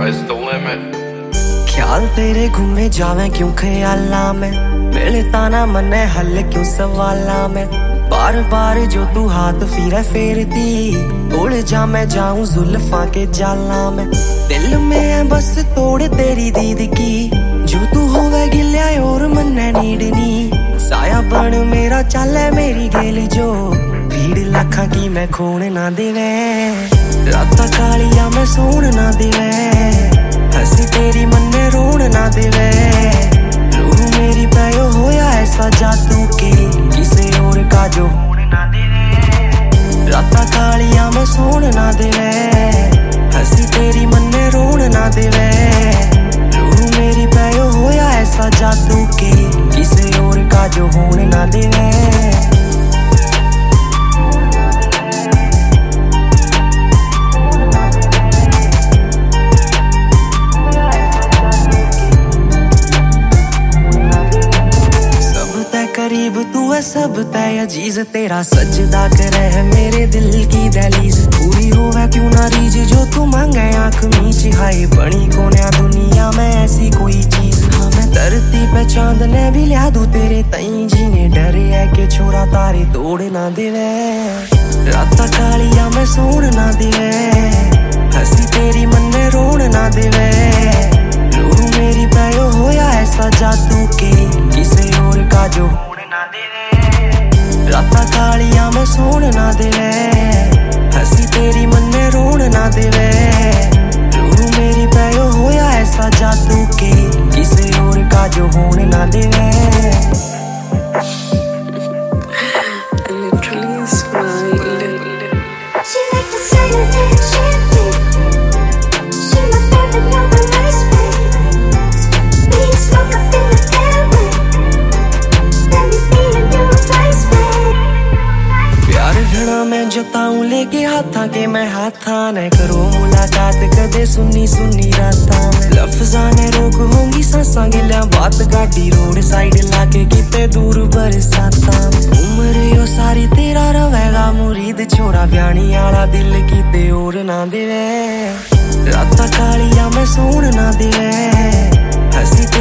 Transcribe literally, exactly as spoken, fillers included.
sky's the limit। ख्याल तेरे घूमे जावे क्यों ख्याला में, मिलता ना मने हल क्यों सवाला में। बार बार जो तू हाथ फिर फेरती, उड़ जा मैं जाऊं जुल्फा के जाला में। दिल में है बस तोड़ तेरी दीद की, जो तू होवे गिल्या और मन्ने नीडनी। साया बन मेरा चाले मेरी गेल जो, भीड़ लाखा की मैं खून ना देवे। राता कालिया मैं सोन ना देवे, हंसी तेरी मन्ने रोन ना देवे। रूह मेरी पैयो होया ऐसा जादू के, किसे और का जो ना देवे। राता कालिया मैं सोन ना देवे, हंसी तेरी मन्ने रोन ना देवे। रूह मेरी पैयो होया ऐसा जादू के, किसे और का जो होन ना देवे। करीब तू है सब तय अजीज, तेरा सजदा करे है मेरे दिल की दहलीज। पूरी होवे क्यों ना रीज जो तू मांगे आंख मीच। हाय बनी कोन्या दुनिया में ऐसी कोई चीज, हाँ मैं धरती पे चांद ने भी लिया दूं तेरे तई। जीने डरे है के छोरा तारे तोड़ ना देवे। राता कालिया मैं सोन ना देवे, हंसी तेरी मन्ने रोन ना देवे। रूह मेरी पैयो होया ऐसा जादू के, किसे और का जो ना देवे। राता कालिया मैं सोन ना देवे, हंसी तेरी मन्ने रोन ना देवे। रूह मेरी पैयो होया ऐसा जादू के, किसे और का जो होन ना देवे। मैं जताऊं लेके हाथा के मैं हाथा ने करो मुलाकात कदे सुनी सुनी राता में। लफ्जा ने रोक होंगी सांसा गिल्या बात गाड़ी रोड साइड लाके किते दूर बरसाता। उम्र यो सारी तेरा रवेगा मुरीद, छोरा ब्याणी आला दिल किते और ना देवे। राता कालिया मैं सोन ना देवे, हंसी